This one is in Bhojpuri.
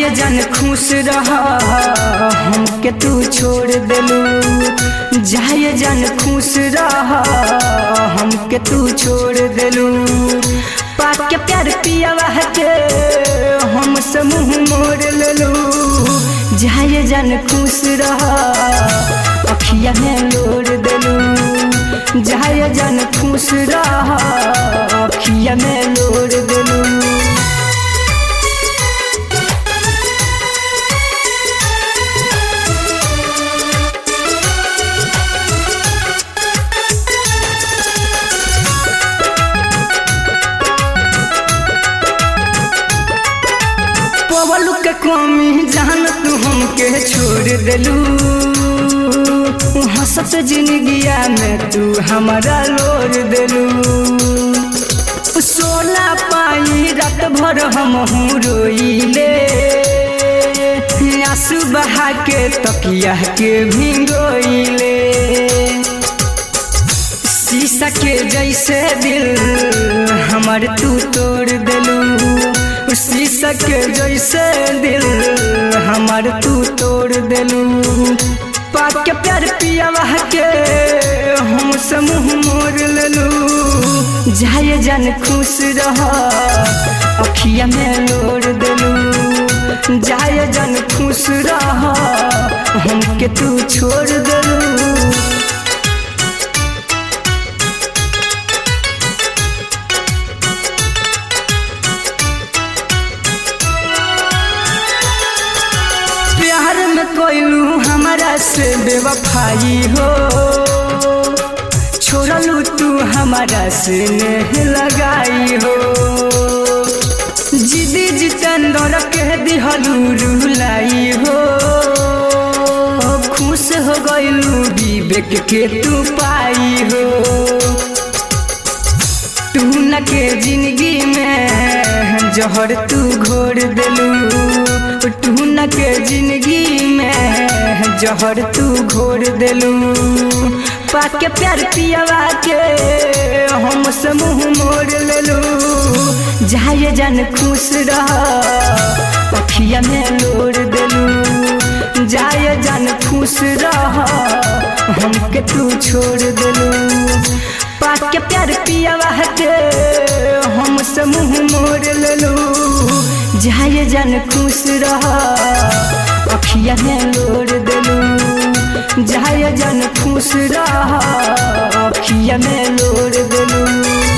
जाए जन खुश रह हमके तू छोड़ देलू, जाए जन खुश रह हमके तू छोड़ देलू। पाक के प्यार पियावा के हमसे मुँह मोड़ लेलू, जाए जन खुश रह अखिया में लोड़ देलू, जाए जन खुश रह अखिया में लोड़ देलू। पवलू के कमी जान तू हमके छोड़ देलू, हंसत जिंदगिया में तू हमारा लोर देलू। सोना पाई रात भर हम रोइले, आंसू बहा के तकिया के भिंगोइले। शीशा के जैसे दिल हमार तू तोड़ देलू, शीशा के जैसे दिल हमार तू तोड़ देलू। पाक के प्यार पियावा के हमसे मुँह मोड़ लेलू, जाए जन खुश रह अखिया में लोड़ देलू, जाए जन खुश रह हमके तू छोड़ देलू। प्यार में कोइलू हमारा से बेवफाई हो, छोड़लू तू हमारा से नेह लगाई हो। जिदी जितेंद्र के दिहलू रुलाई हो, खुश हो गइलू विवेक के तू पाई हो। तू न के जिंदगी में जहर तू घोर देलू, तू न के जिंदगी में जहर तू घोर देलू। पाक के प्यार पियावा के हमसे मुँह मोड़ लेलू, जाए जन खुश रह अखिया में लोड़ देलू, जाए जन खुश रह हमके तू छोड़ देलू। पाक के प्यार पियावा के हमसे मुँह मोड़ लेलू, जाए जन खुश रह अखिया में लोड़ देलू, जाए जन खुश रह अखिया में लोड़ देलू।